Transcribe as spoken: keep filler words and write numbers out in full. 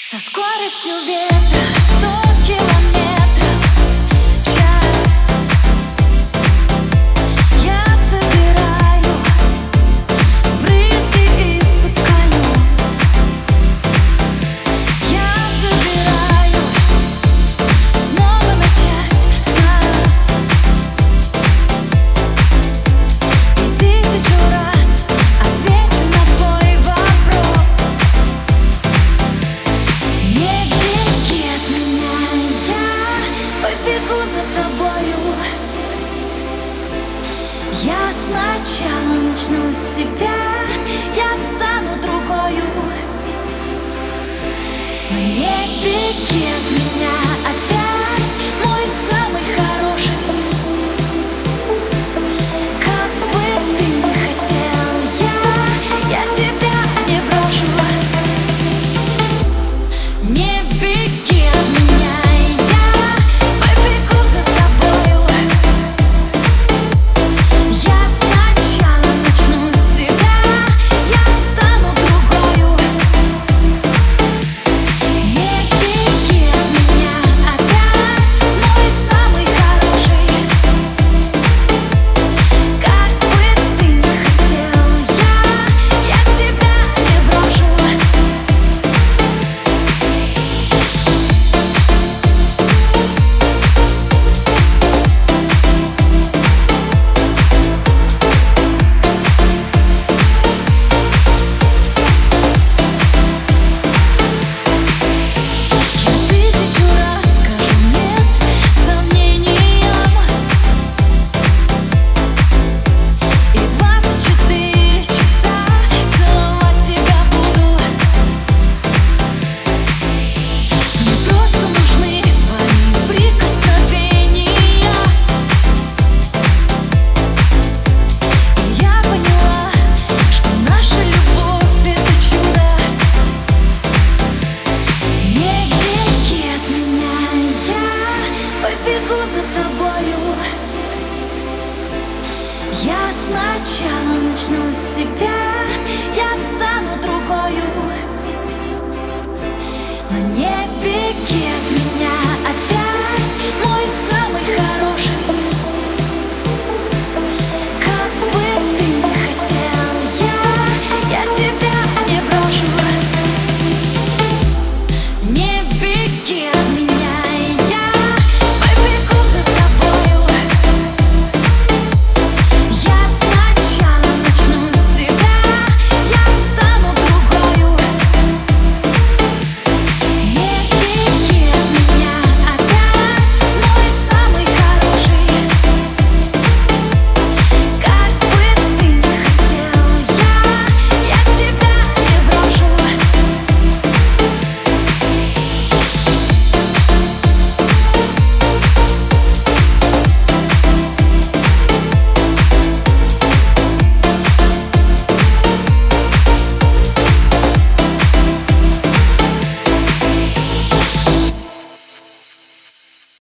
Со скоростью ветра сто километров в час я собираю брызги из-под колес. Я собираюсь снова начать с нас и тысячу раз отвечу на твой вопрос. Не беги от меня, я побегу за тобою. Я сначала начну с себя, я стану другою. Но не беги от меня опять, мой самый хороший. Как бы ты ни хотел, я, я тебя не брошу. Не беги от меня, я побегу за тобою. Я сначала начну с себя, я стану другою. Не беги от меня опять, мой самый хороший. Как бы ты ни хотел, я, я тебя не брошу. Я тысячу раз скажу нет сомнениям, и двадцать четыре часа целовать тебя буду. Мне просто нужны твои прикосновения. И я поняла, что наша любовь — это чудо. Не беги от меня, я побегу за тобою. Я сначала начну с себя, я стану другою. Но не беги от меня опять, мой самый хороший.